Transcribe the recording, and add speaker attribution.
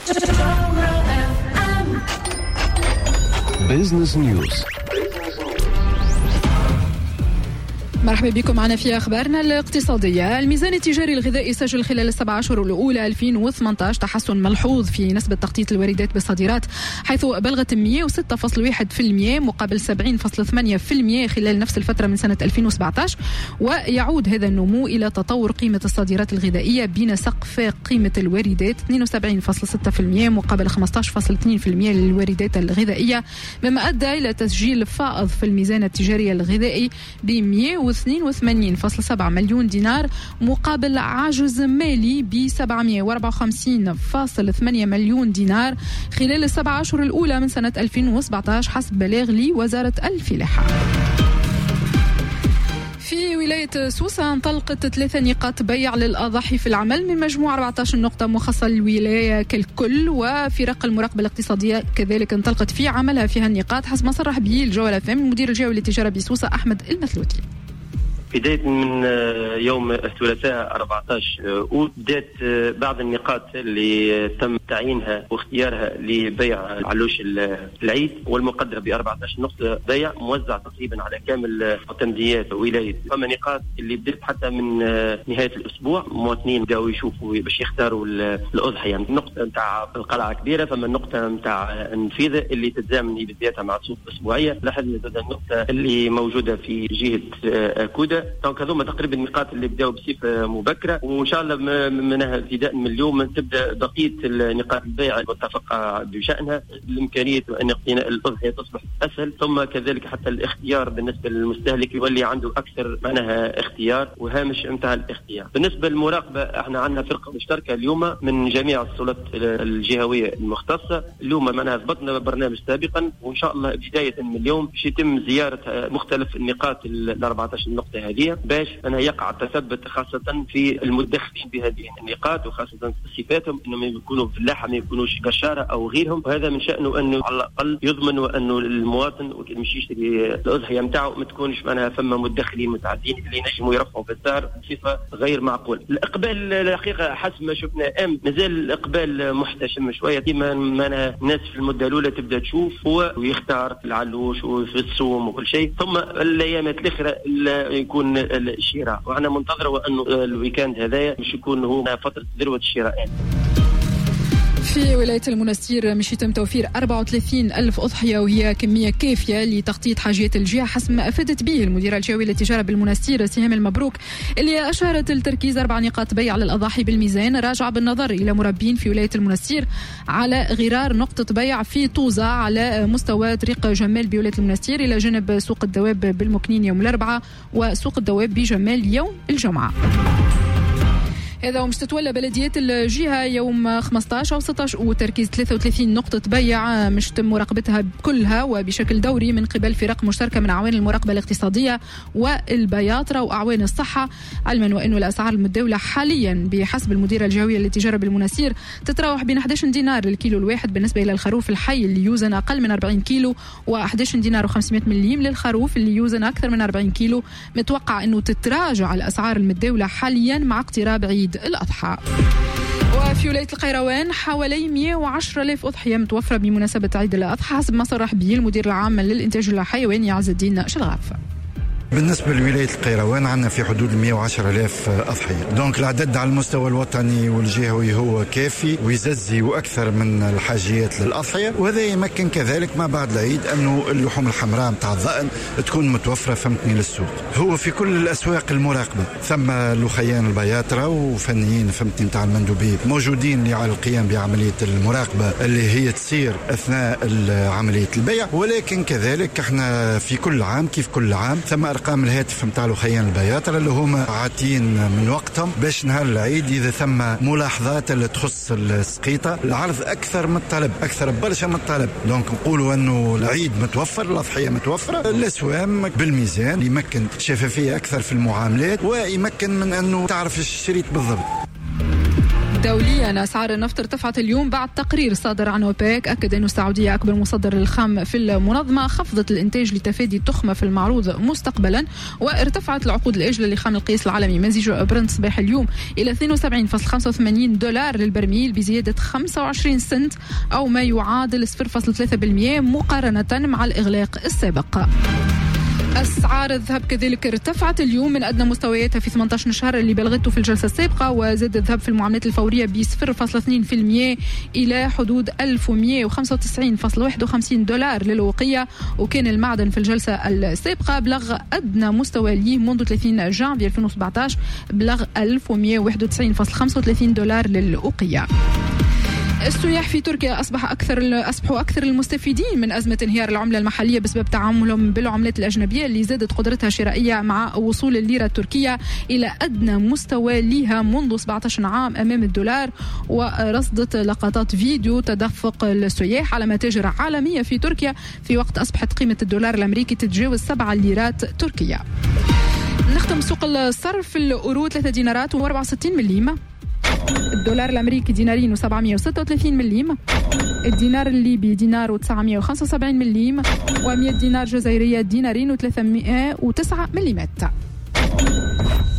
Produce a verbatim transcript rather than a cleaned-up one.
Speaker 1: بيزنس نيوز.
Speaker 2: مرحبا بكم معنا في أخبارنا الاقتصادية. الميزان التجاري الغذائي سجل خلال السبع أشهر الأولى ألفين وثمانية عشر تحسن ملحوظ في نسبة تخطيط الواردات بالصادرات، حيث بلغت مئة وستة فاصلة واحد بالمئة مقابل سبعين فاصلة ثمانية بالمئة خلال نفس الفترة من سنة ألفين وسبعة عشر. ويعود هذا النمو إلى تطور قيمة الصادرات الغذائية بنسق فاق قيمة الواردات اثنين وسبعين فاصلة ستة بالمئة مقابل خمسة عشر فاصلة اثنين بالمئة للواردات الغذائية، مما أدى إلى تسجيل فائض في الميزان التجاري الغذائي ب مئة واثنين وثمانين فاصلة سبعة مليون دينار مقابل عجز مالي ب سبعمئة وأربعة وخمسين فاصلة ثمانية مليون دينار خلال السبع أشهر الأولى من سنة ألفين وسبعة عشر حسب بلاغ لوزارة الفلاحة. في ولاية سوسة انطلقت ثلاثة نقاط بيع للأضاحي في العمل من مجموع أربعة عشر نقطة مخصصة للولاية كالكل، وفرق المراقبة الاقتصادية كذلك انطلقت في عملها فيها النقاط حسب ما صرح به الجولة فام المدير الجوي للتجارة بسوسة أحمد المثلوتي.
Speaker 3: بداية من يوم الثلاثاء أربعة عشر أوت بدأت بعض النقاط اللي تم تعيينها واختيارها لبيع علوش العيد والمقدرة ب أربعة عشر نقطة بيع موزع تقريبا على كامل معتمديات ولاية. فما نقاط اللي بدأت حتى من نهاية الأسبوع مواطنين بدأوا يشوفوا باش يختاروا الأضحية. يعني النقطة نتاع القلعة كبيرة، فما النقطة نتاع النفيذة اللي تتزامن بذاتها مع السوق الأسبوعية، لحد النقطة اللي موجودة في جهة كودا. دونك هذوما تقريبا النقاط اللي بداوا بصفه مبكره، وان شاء الله منها ابتداء من اليوم تبدا بقيه نقاط البيع المتفقه بشانها، الامكانيه ان اقتناء الاضحيه تصبح اسهل، ثم كذلك حتى الاختيار بالنسبه للمستهلك يولي عنده اكثر معناها اختيار وهامش نتاع الاختيار. بالنسبه للمراقبه احنا عندنا فرقه مشتركه اليوم من جميع السلطات الجهويه المختصه. اليوم معناها ضبطنا برنامج سابقا، وان شاء الله بدايه من اليوم باش يتم زياره مختلف النقاط ال أربعة عشر نقطه هذه باش أنها يقع التثبت خاصة في المدخلين بهذه النقاط، وخاصة صفاتهم أنهم يكونوا فلاحة ما يكونوش قشارة أو غيرهم، وهذا من شأنه أنه على الأقل يضمن أنه المواطن وكل مش يشتري الأضحية متاعه ما تكونش معناها فما مدخلين متعدين اللي ينجموا يرفعوا في السعر بصفة غير معقولة. الإقبال الحقيقة حسب ما شفنا أم مازال الإقبال محتشم شوية، ديما معناها الناس في المدة الأولى تبدأ تشوف هو ويختار العلوش وفي السوم وكل شيء، ثم الأيامات الأخرى يكون الشراء، وأنا منتظر وأنه الويكاند هذايا مش يكون هو فترة ذروة الشراء.
Speaker 2: في ولاية المنستير مش يتم توفير أربعة وثلاثين ألف أضحية، وهي كمية كافية لتغطية حاجيات الجهة حسب ما أفادت به المديرة الجوي للتجارة بالمنستير سهام المبروك، اللي أشارت التركيز أربع نقاط بيع للأضاحي بالميزان راجع بالنظر إلى مربين في ولاية المنستير على غرار نقطة بيع في طوزة على مستوى طريق جمال بولاية المنستير إلى جانب سوق الدواب بالمكنين يوم الأربعاء وسوق الدواب بجمال يوم الجمعة. هذا ومش تتولى بلديات الجهة يوم خمسة عشر أو ستة عشر وتركيز ثلاثة وثلاثين نقطة بيع مش تم مراقبتها كلها وبشكل دوري من قبل فرق مشتركة من أعوان المراقبة الاقتصادية والبياطرة وأعوان الصحة، علما وأنه الأسعار المتداولة حاليا بحسب المديرة الجوية للتجارة بالمنستير تتراوح بين أحد عشر دينار للكيلو الواحد بالنسبة إلى الخروف الحي اللي يوزن أقل من أربعين كيلو، وأحد عشر دينار وخمسمائة مليم للخروف اللي يوزن أكثر من أربعين كيلو. متوقع أنه تتراجع الأسعار المتداولة حاليا مع اقتراب عيد الأضحى. وفي ولاية القيروان حوالي مئة وعشرة آلاف أضحية متوفرة بمناسبة عيد الأضحى حسب ما صرح به المدير العام للإنتاج الحيواني عز الدين شلغاف.
Speaker 4: بالنسبة لولاية القيروان عندنا في حدود مئة وعشرة آلاف أضحية، دونك العدد على المستوى الوطني والجهوي هو كافي ويززي وأكثر من الحاجيات للأضحية، وهذا يمكن كذلك ما بعد العيد أنه اللحوم الحمراء متاع الضأن تكون متوفرة فهمتني للسوق. هو في كل الأسواق المراقبة ثم لخيان البياطرة وفنيين فهمتني متاع المندوبين موجودين على القيام بعملية المراقبة اللي هي تصير أثناء عملية البيع، ولكن كذلك احنا في كل عام كيف كل عام ثم أرقام الهاتف متاع لخيان البياطرة اللي هما عاتين من وقتهم باش نهار العيد إذا ثم ملاحظات اللي تخص السقيطة العرض أكثر من الطلب، أكثر برشا من الطلب. دونك نقولوا أنه العيد متوفر، الأضحية متوفرة، الأسوام بالميزان يمكن شفافية أكثر في المعاملات ويمكن من أنه تعرف الشريط بالضبط.
Speaker 2: دوليا أسعار النفط ارتفعت اليوم بعد تقرير صادر عن أوبيك أكد أن السعودية أكبر مصدر للخام في المنظمة خفضت الإنتاج لتفادي التخمة في المعروض مستقبلا. وارتفعت العقود الآجلة لخام القياس العالمي مزيج برنت صباح اليوم إلى اثنين وسبعين فاصلة خمسة وثمانين دولار للبرميل بزيادة خمسة وعشرين سنت أو ما يعادل صفر فاصلة ثلاثة بالمئة مقارنة مع الإغلاق السابق. أسعار الذهب كذلك ارتفعت اليوم من أدنى مستوياتها في ثمانية عشر شهر اللي بلغته في الجلسة السابقة، وزاد الذهب في المعاملات الفورية ب صفر فاصلة اثنين بالمئة إلى حدود ألف ومئة وخمسة وتسعين فاصلة واحد وخمسين دولار للوقية. وكان المعدن في الجلسة السابقة بلغ أدنى مستوى ليه منذ ثلاثين جانفي ألفين وسبعة عشر بلغ ألف ومئة وواحد وتسعين فاصلة خمسة وثلاثين دولار للوقية. السياح في تركيا أصبح أكثر أصبحوا أكثر المستفيدين من أزمة انهيار العملة المحلية بسبب تعاملهم بالعملات الأجنبية اللي زادت قدرتها الشرائية مع وصول الليرة التركية إلى أدنى مستوى لها منذ سبعة عشر عام أمام الدولار. ورصدت لقطات فيديو تدفق السياح على متاجر عالمية في تركيا في وقت أصبحت قيمة الدولار الأمريكي تتجاوز سبعة ليرات تركية. نختم سوق الصرف الأورو ثلاثة دينارات وأربعة وستين مليم، الدولار الأمريكي دينارين وسبعمئة وستة وثلاثين مليم، الدينار الليبي دينار وتسعمئة وخمسة وسبعين مليم، ومئة دينار جزائرية دينارين وثلاثمئة وتسعة مليمات.